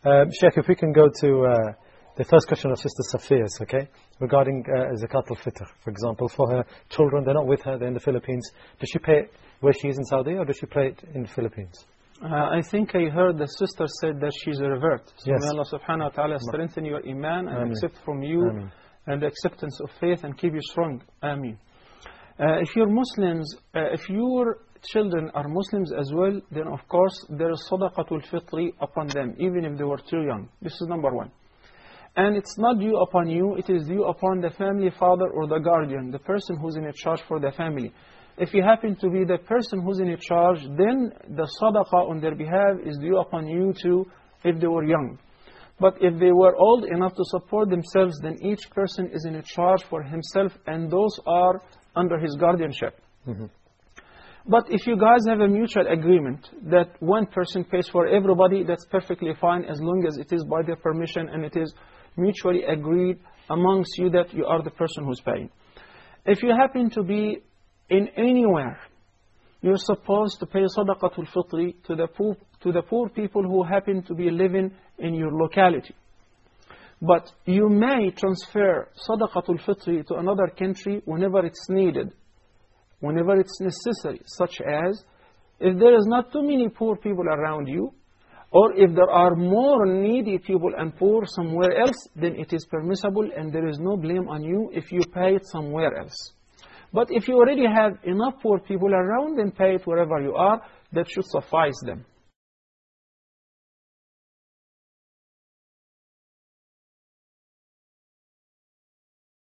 Sheikh, if we can go to the first question of Sister Safia's, okay? Regarding Zakat al-Fitr, for example, for her children, they're not with her, they're in the Philippines. Does she pay it where she is in Saudi, or does she pay it in the Philippines? I think I heard the sister said that she's a revert. So yes. may Allah subhanahu wa ta'ala strengthen your iman and Ameen. accept from you Ameen. and the acceptance of faith and keep you strong. Ameen. If you're Muslims, if your children are Muslims as well, then of course there is sadaqatul fitri upon them, even if they were too young. This is number one. And it's not due upon you, it is due upon the family father or the guardian, the person who's in charge for the family. If you happen to be the person who's in charge, then the sadaqah on their behalf is due upon you too, if they were young. But if they were old enough to support themselves, then each person is in charge for himself, and those are under his guardianship. Mm-hmm. But if you guys have a mutual agreement that one person pays for everybody, that's perfectly fine, as long as it is by their permission and it is mutually agreed amongst you that you are the person who's paying. If you happen to be in anywhere, you're supposed to pay sadaqatul fitri to the poor people who happen to be living in your locality. But you may transfer sadaqatul fitri to another country whenever it's needed, whenever it's necessary, such as if there is not too many poor people around you, or if there are more needy people and poor somewhere else, then it is permissible and there is no blame on you if you pay it somewhere else. But if you already have enough poor people around, then pay it wherever you are. That should suffice them.